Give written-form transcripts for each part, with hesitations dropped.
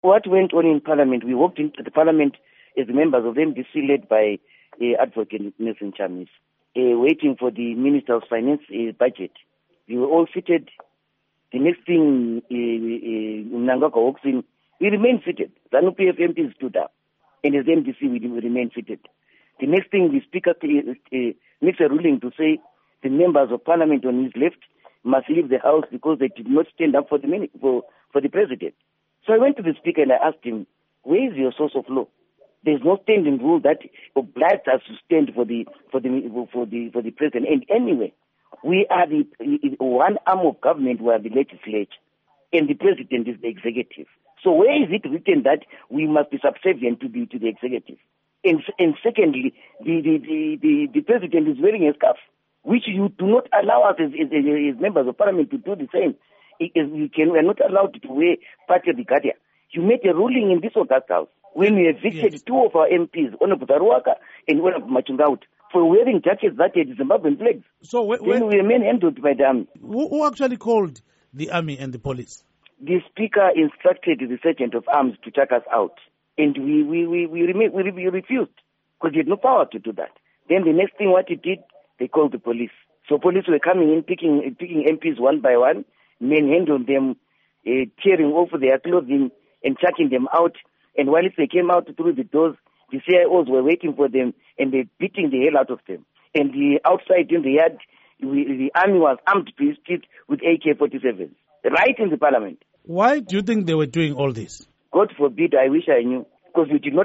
What went on in Parliament, we walked into the Parliament as members of the MDC led by Advocate Nelson Chamisa, waiting for the Minister of Finance budget. We were all seated. The next thing, Mnangagwa walks in. We remained seated. ZANU-PF MPs stood up. And as MDC, we remained seated. The next thing, the Speaker makes a ruling to say the members of Parliament on his left must leave the House because they did not stand up for the President. So I went to the Speaker and I asked him, where is your source of law? There's no standing rule that obliges us to stand for the President. And anyway, we are the one arm of government, we are the legislature, and the President is the executive. So where is it written that we must be subservient to the executive? And secondly, the President is wearing a scarf, which you do not allow us as members of Parliament to do the same. We are not allowed to wear party regalia. You made a ruling in this August House when we evicted two of our MPs, Honorable Taruaka and Honorable Machungaut, for wearing jackets that had Zimbabwean flags. So then we remain handled by the army. Who actually called the army and the police? The Speaker instructed the Sergeant of Arms to check us out, and we refused because he had no power to do that. Then the next thing what he did, they called the police. So police were coming in, picking MPs one by one, manhandling them, tearing off their clothing and chucking them out. And while they came out through the doors, the CIOs were waiting for them and they beating the hell out of them. And outside in the yard, the army was armed to his teeth with AK-47s, right in the Parliament. Why do you think they were doing all this? God forbid, I wish I knew. Because we did not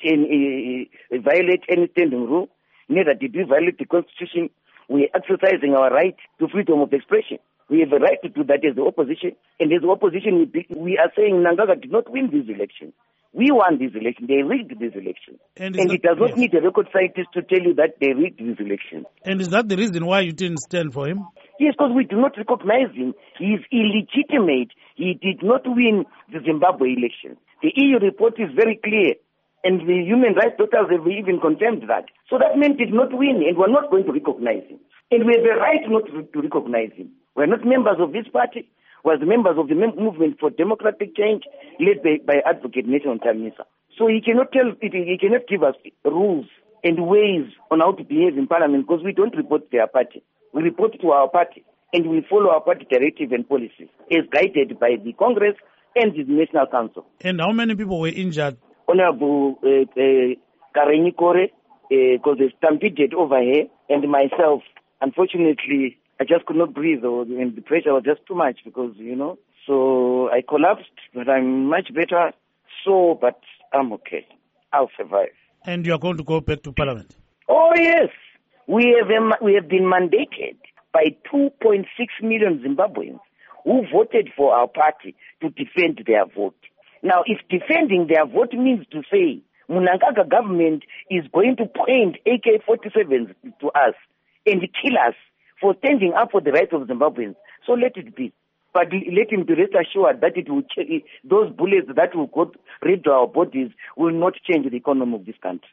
violate any standing rule. Neither did we violate the Constitution. We are exercising our right to freedom of expression. We have a right to do that as the opposition. And as the opposition, we are saying Mnangagwa did not win this election. We won this election. They rigged this election. And it does not need a record scientist to tell you that they rigged this election. And is that the reason why you didn't stand for him? Yes, because we do not recognize him. He is illegitimate. He did not win the Zimbabwe election. The EU report is very clear. And the human rights doctors have even confirmed that. So that man did not win, and we're not going to recognize him. And we have a right not to recognize him. We're not members of this party. We're the members of the Movement for Democratic Change, led by Advocate Nelson Chamisa. So he cannot give us rules and ways on how to behave in Parliament because we don't report to their party. We report to our party, and we follow our party directive and policies as guided by the Congress and the National Council. And how many people were injured? Honorable Karenyi Kore, because they stampeded over here, and myself, unfortunately, I just could not breathe, and the pressure was just too much because, so I collapsed, but I'm much better, but I'm okay. I'll survive. And you are going to go back to Parliament? Oh, yes. We have been mandated by 2.6 million Zimbabweans who voted for our party to defend their vote. Now, if defending their vote means to say Mnangagwa government is going to point AK-47s to us and kill us for standing up for the rights of Zimbabweans, so let it be. But let him be rest assured that those bullets that will go rid our bodies will not change the economy of this country.